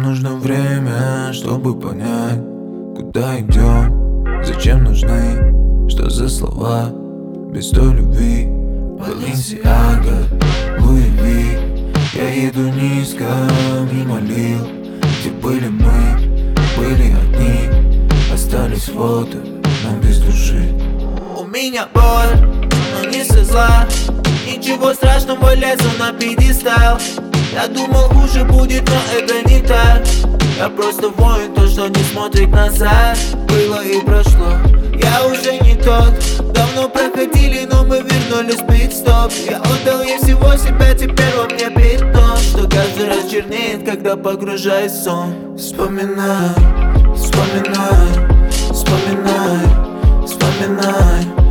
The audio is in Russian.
нужно время, чтобы понять, куда идем, зачем нужны, что за слова, без той любви. Баленсиага, Луи Ви. Я еду низко, мимо лил. Где были мы, были одни. Остались фото, но без души. У меня боль, но не со зла. Ничего страшного, лезу на пьедестал. Я думал, хуже будет, но это не так. Я просто воин, то, что не смотрит назад. Было и прошло, я уже не тот. Давно проходили, но мы вернулись в пит-стоп. Я отдал ей всего себя, теперь во мне пятно, что каждый раз чернеет, когда погружаюсь в сон. Вспоминай, вспоминай, вспоминай, вспоминай.